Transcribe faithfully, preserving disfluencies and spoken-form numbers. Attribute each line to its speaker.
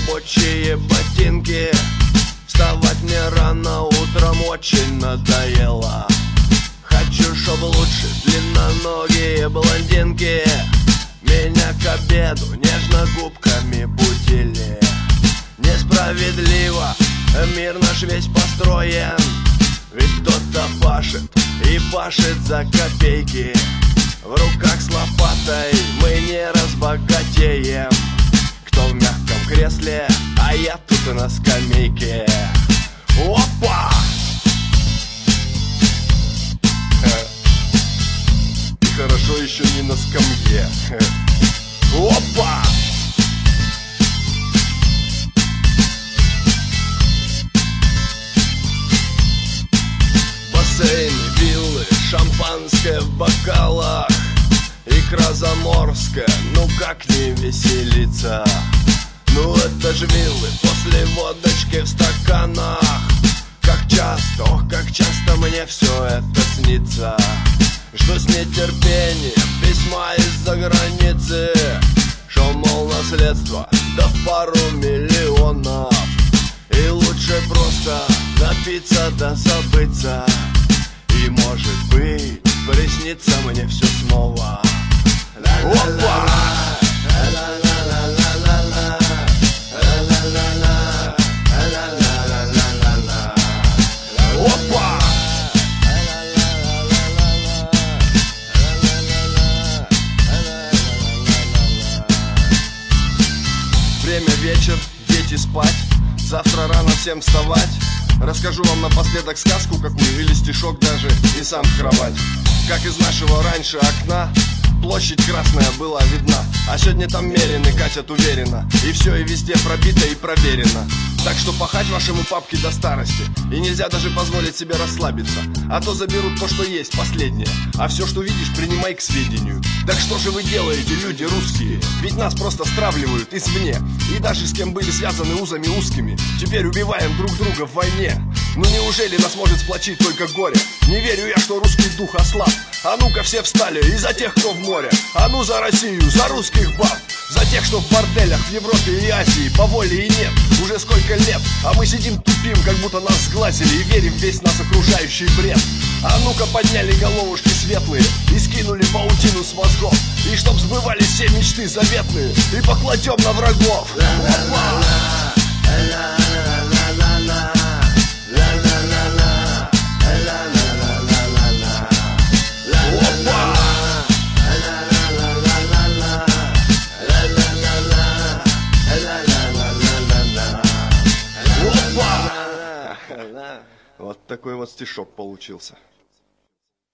Speaker 1: рабочие ботинки. Вставать мне рано утром очень надоело. Хочу, чтоб лучше длинноногие блондинки меня к обеду нежно губками будили. Несправедливо мир наш весь построен, ведь кто-то пашет и пашет за копейки. В руках с лопатой мы не разбогатеем. Кто в мягком кресле, а я тут на скамейке. Опа! И хорошо еще не на скамье. Опа! Бассейны, виллы, шампанское в бокалах, икра заморская, ну как не веселиться. Ну это ж виллы после водочки в стаканах. Как часто, ох, как часто мне все это снится. Жду с нетерпением письма из-за границы, шо, мол, наследство, да в пару миллионов. И лучше просто напиться да забыться, и может быть приснится мне все снова. Опа! Опа! Время вечер, дети спать, завтра рано всем вставать. Расскажу вам напоследок сказку какую или стишок даже, и сам в кровать. Как из нашего раньше окна площадь красная была видна, а сегодня там мерины катят уверенно, и все и везде пробито и проверено. Так что пахать вашему папке до старости, и нельзя даже позволить себе расслабиться, а то заберут то, что есть, последнее. А все, что видишь, принимай к сведению. Так что же вы делаете, люди русские? Ведь нас просто стравливают извне, и даже с кем были связаны узами узкими, теперь убиваем друг друга в войне. Ну неужели нас может сплотить только горе? Не верю я, что русский дух ослаб. А ну-ка все встали, и за тех, кто в море. А ну за Россию, за русских баб. За тех, что в борделях в Европе и Азии по воле и нет уже сколько лет, а мы сидим тупим, как будто нас сглазили, и верим в весь нас окружающий бред. А ну-ка подняли головушки светлые и скинули паутину с мозгов, и чтоб сбывались все мечты заветные, и покладем на врагов. Опа! Вот такой вот стишок получился.